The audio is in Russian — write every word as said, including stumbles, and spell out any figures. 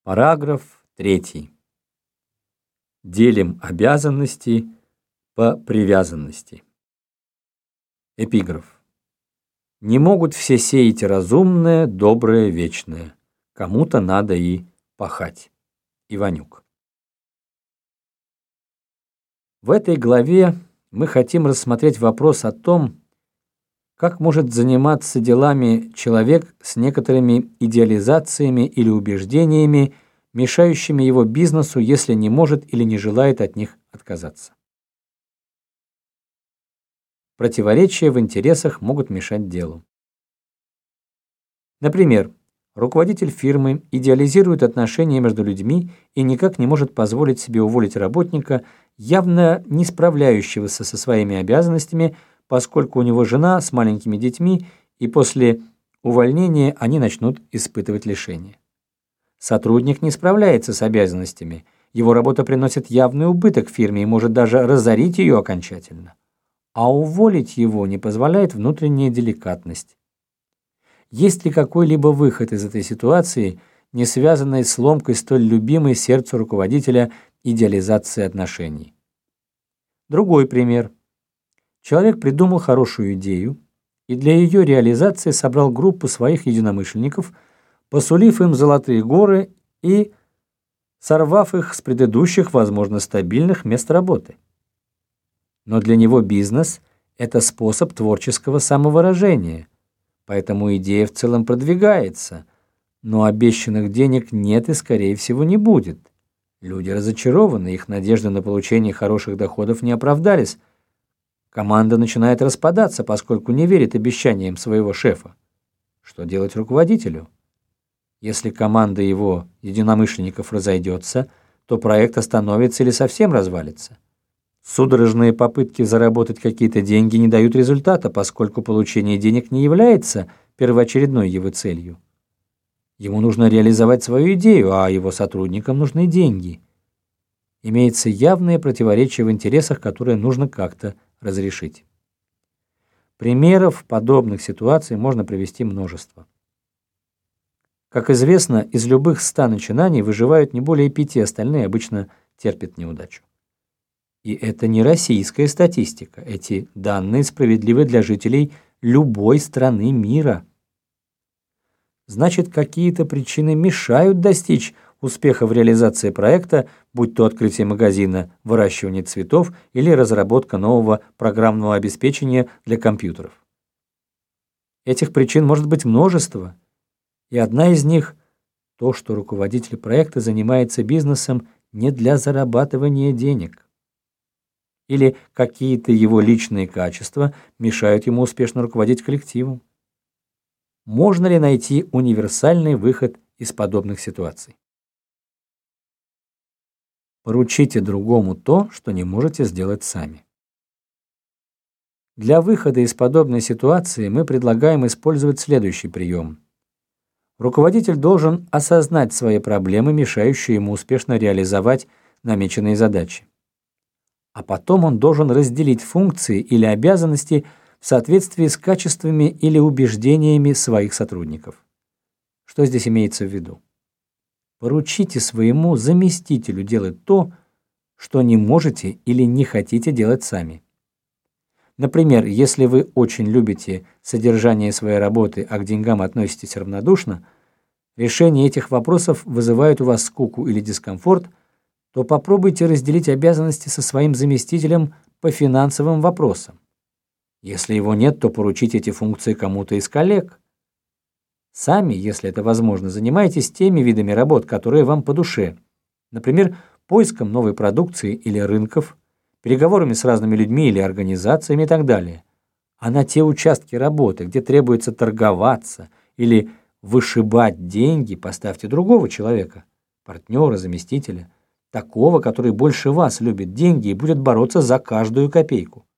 Параграф третий. Делим обязанности по привязанности. Эпиграф. Не могут все сеять разумное, доброе, вечное. Кому-то надо и пахать. Иванюк. В этой главе мы хотим рассмотреть вопрос о том, как может заниматься делами человек с некоторыми идеализациями или убеждениями, мешающими его бизнесу, если не может или не желает от них отказаться. Противоречия в интересах могут мешать делу. Например, руководитель фирмы идеализирует отношения между людьми и никак не может позволить себе уволить работника, явно не справляющегося со своими обязанностями, поскольку у него жена с маленькими детьми, и после увольнения они начнут испытывать лишения. Сотрудник не справляется с обязанностями, его работа приносит явный убыток фирме и может даже разорить ее окончательно. А уволить его не позволяет внутренняя деликатность. Есть ли какой-либо выход из этой ситуации, не связанной с ломкой столь любимой сердцу руководителя идеализации отношений? Другой пример. Человек придумал хорошую идею и для ее реализации собрал группу своих единомышленников, посулив им золотые горы и сорвав их с предыдущих, возможно, стабильных мест работы. Но для него бизнес – это способ творческого самовыражения, поэтому идея в целом продвигается, но обещанных денег нет и, скорее всего, не будет. Люди разочарованы, их надежды на получение хороших доходов не оправдались. Команда начинает распадаться, поскольку не верит обещаниям своего шефа. Что делать руководителю? Если команда его единомышленников разойдется, то проект остановится или совсем развалится. Судорожные попытки заработать какие-то деньги не дают результата, поскольку получение денег не является первоочередной его целью. Ему нужно реализовать свою идею, а его сотрудникам нужны деньги. Имеется явное противоречие в интересах, которые нужно как-то разрешить. Примеров подобных ситуаций можно привести множество. Как известно, из любых ста начинаний выживают не более пяти, остальные обычно терпят неудачу. И это не российская статистика. Эти данные справедливы для жителей любой страны мира. Значит, какие-то причины мешают достичь успеха в реализации проекта, будь то открытие магазина, выращивание цветов или разработка нового программного обеспечения для компьютеров. Этих причин может быть множество, и одна из них – то, что руководитель проекта занимается бизнесом не для зарабатывания денег. Или какие-то его личные качества мешают ему успешно руководить коллективом. Можно ли найти универсальный выход из подобных ситуаций? Поручите другому то, что не можете сделать сами. Для выхода из подобной ситуации мы предлагаем использовать следующий прием. Руководитель должен осознать свои проблемы, мешающие ему успешно реализовать намеченные задачи. А потом он должен разделить функции или обязанности в соответствии с качествами или убеждениями своих сотрудников. Что здесь имеется в виду? Поручите своему заместителю делать то, что не можете или не хотите делать сами. Например, если вы очень любите содержание своей работы, а к деньгам относитесь равнодушно, решение этих вопросов вызывает у вас скуку или дискомфорт, то попробуйте разделить обязанности со своим заместителем по финансовым вопросам. Если его нет, то поручите эти функции кому-то из коллег. Сами, если это возможно, занимайтесь теми видами работ, которые вам по душе. Например, поиском новой продукции или рынков, переговорами с разными людьми или организациями и так далее. А на те участки работы, где требуется торговаться или вышибать деньги, поставьте другого человека, партнера, заместителя, такого, который больше вас любит деньги и будет бороться за каждую копейку.